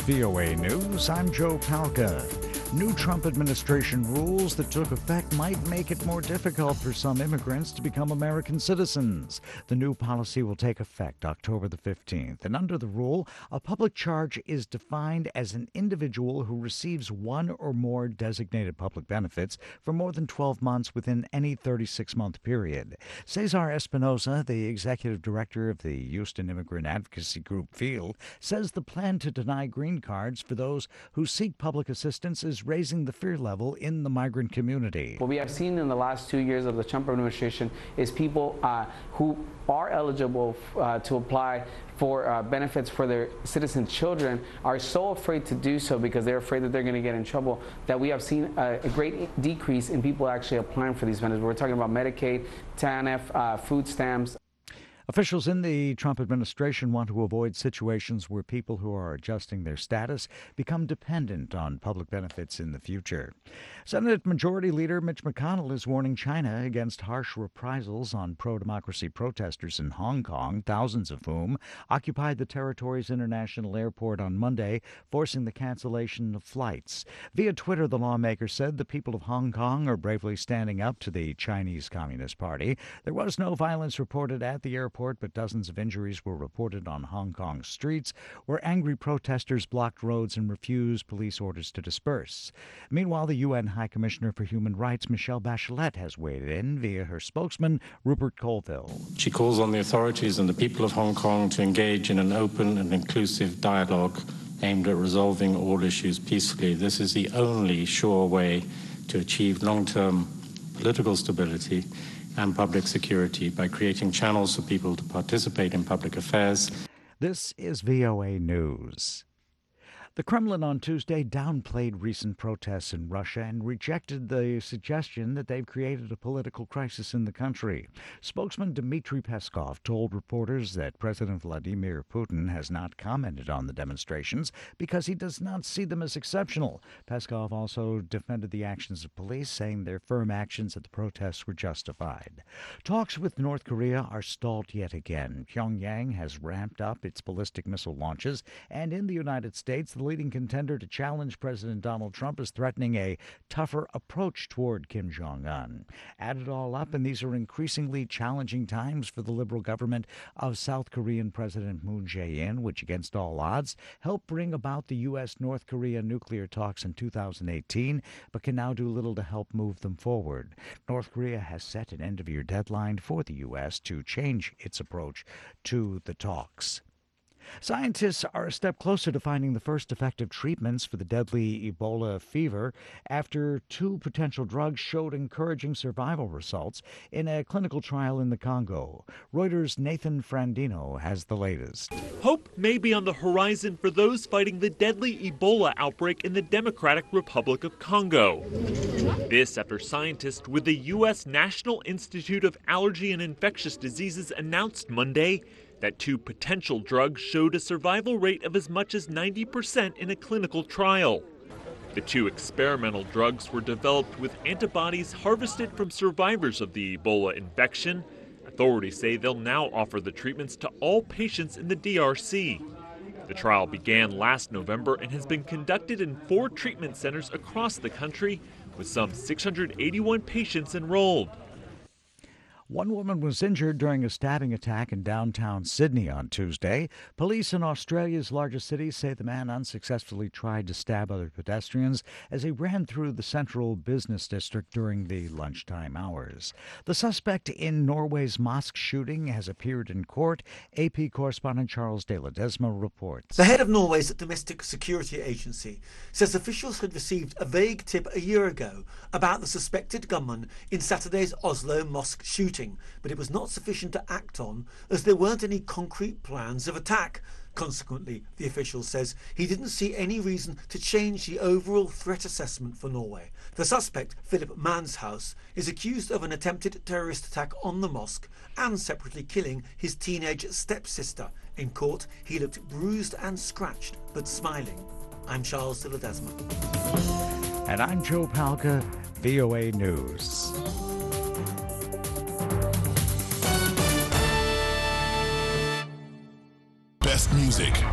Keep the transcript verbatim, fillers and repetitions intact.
V O A News. I'm Joe Palca. New Trump administration rules that took effect might make it more difficult for some immigrants to become American citizens. The new policy will take effect October the fifteenth, and under the rule, a public charge is defined as an individual who receives one or more designated public benefits for more than twelve months within any thirty-six month period. Cesar Espinosa, the executive director of the Houston immigrant advocacy group FEAL, says the plan to deny green cards for those who seek public assistance is raising the fear level in the migrant community. What we have seen in the last two years of the Trump administration is people uh, who are eligible uh, to apply for uh, benefits for their citizen children are so afraid to do so because they're afraid that they're going to get in trouble, that we have seen a, a great decrease in people actually applying for these benefits. We're talking about Medicaid, T A N F, uh, food stamps. Officials in the Trump administration want to avoid situations where people who are adjusting their status become dependent on public benefits in the future. Senate Majority Leader Mitch McConnell is warning China against harsh reprisals on pro-democracy protesters in Hong Kong, thousands of whom occupied the territory's international airport on Monday, forcing the cancellation of flights. Via Twitter, the lawmaker said the people of Hong Kong are bravely standing up to the Chinese Communist Party. There was no violence reported at the airport, but dozens of injuries were reported on Hong Kong streets, where angry protesters blocked roads and refused police orders to disperse. Meanwhile, the U N High Commissioner for Human Rights, Michelle Bachelet, has weighed in via her spokesman, Rupert Colville. She calls on the authorities and the people of Hong Kong to engage in an open and inclusive dialogue aimed at resolving all issues peacefully. This is the only sure way to achieve long-term political stability and public security by creating channels for people to participate in public affairs. This is V O A News. The Kremlin on Tuesday downplayed recent protests in Russia and rejected the suggestion that they've created a political crisis in the country. Spokesman Dmitry Peskov told reporters that President Vladimir Putin has not commented on the demonstrations because he does not see them as exceptional. Peskov also defended the actions of police, saying their firm actions at the protests were justified. Talks with North Korea are stalled yet again. Pyongyang has ramped up its ballistic missile launches, and in the United States, the leading contender to challenge President Donald Trump is threatening a tougher approach toward Kim Jong-un. Add it all up, and these are increasingly challenging times for the liberal government of South Korean President Moon Jae-in, which, against all odds, helped bring about the U S North Korea nuclear talks in two thousand eighteen, but can now do little to help move them forward. North Korea has set an end-of-year deadline for the U S to change its approach to the talks. Scientists are a step closer to finding the first effective treatments for the deadly Ebola fever after two potential drugs showed encouraging survival results in a clinical trial in the Congo. Reuters' Nathan Frandino has the latest. Hope may be on the horizon for those fighting the deadly Ebola outbreak in the Democratic Republic of Congo. This after scientists with the U S National Institute of Allergy and Infectious Diseases announced Monday that two potential drugs showed a survival rate of as much as ninety percent in a clinical trial. The two experimental drugs were developed with antibodies harvested from survivors of the Ebola infection. Authorities say they'll now offer the treatments to all patients in the D R C. The trial began last November and has been conducted in four treatment centers across the country, with some six hundred eighty-one patients enrolled. One woman was injured during a stabbing attack in downtown Sydney on Tuesday. Police in Australia's largest city say the man unsuccessfully tried to stab other pedestrians as he ran through the central business district during the lunchtime hours. The suspect in Norway's mosque shooting has appeared in court. A P correspondent Charles de Ledesma reports. The head of Norway's domestic security agency says officials had received a vague tip a year ago about the suspected gunman in Saturday's Oslo mosque shooting, but it was not sufficient to act on as there weren't any concrete plans of attack. Consequently, the official says he didn't see any reason to change the overall threat assessment for Norway. The suspect, Philip Manshaus, is accused of an attempted terrorist attack on the mosque and separately killing his teenage stepsister. In court, he looked bruised and scratched, but smiling. I'm Charles de Ledesma. And I'm Joe Palca, V O A News. Best music